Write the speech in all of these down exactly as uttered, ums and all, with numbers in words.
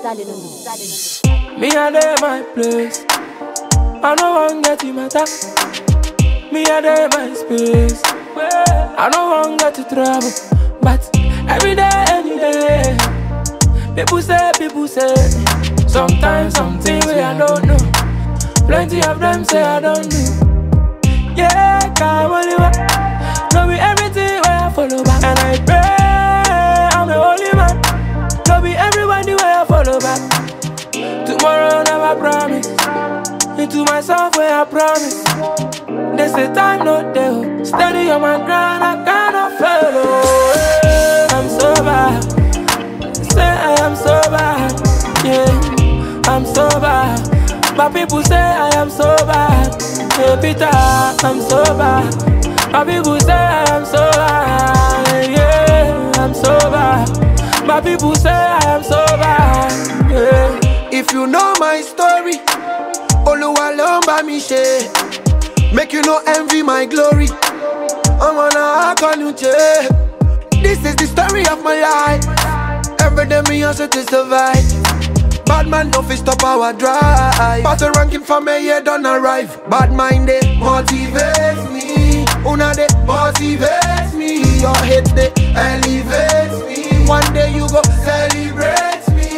Stalin on the Me a day my place. I no want get in matter. Me a day my space. I no want get to trouble. But every day, any day, people say, people say. Sometimes something where I don't know. Plenty of them say I don't know. Yeah, come on, no be everything where I follow back. And I pray I'm the only man. No be everybody where I follow back. Tomorrow never promise. Into myself where I promise. They say time not there. Steady on my grind, I cannot fail. Oh, I'm so bad. They say I am so bad. Yeah, I'm so bad. But people say I am so bad. Hey Peter, I'm so bad. But people say I am so bad. Yeah, I'm so bad. But people say I am so bad. Yeah. If you know my story, Oluwa lomba mi she. Make you no envy my glory. I'm on a akanuche. This is the story of my life. Every day me hustle to survive. Bad man no fi stop our drive. But the ranking for me yeah don't arrive. Bad mind they motivates me. Una they motivates me. Your hate they elevates me. One day you go celebrate me.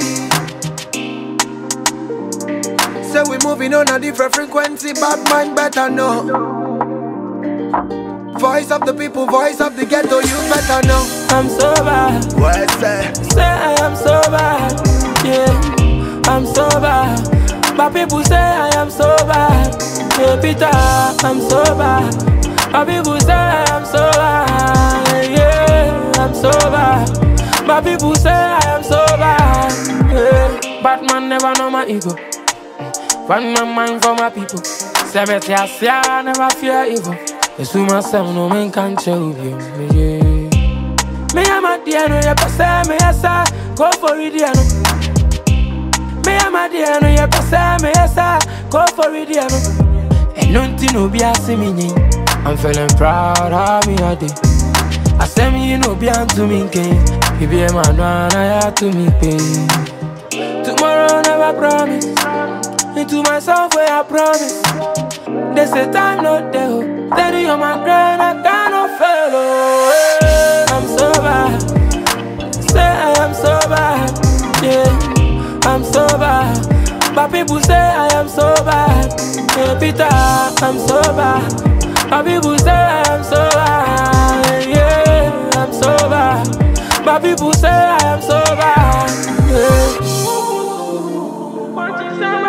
Say we moving on a different frequency. Bad mind better know. Voice of the people, voice of the ghetto, you better know. I'm so bad. What say? Say I am so bad. Yeah, I'm so bad. But people say I am so bad. Hey Peter, I'm so bad. But people say I am so bad. Yeah, I'm so bad. But people say I am so bad. Yeah. Batman never know my ego. Find my mind for my people. Seventy I say I never fear evil. It's to myself, no man can show you. Yeah. Me I'm a dear, no you pass me yes go for it, yeah. Me I'm a dear, no you pass me yes go for it, yeah. And nothing no be asking me. I'm feeling proud of me a day. I say me you know be to me king. You be a man one I have to me pay. Tomorrow never promise. Into myself where I promise. They say time not there. Steady on my grind, I cannot fail. Oh, yeah. I'm so bad. Say I am so bad. Yeah, I'm so bad. But people say I am so bad. Hey Peter, I'm so bad. But people say I am so bad. Yeah, I'm so bad. But people say I am so bad. Yeah. What you say?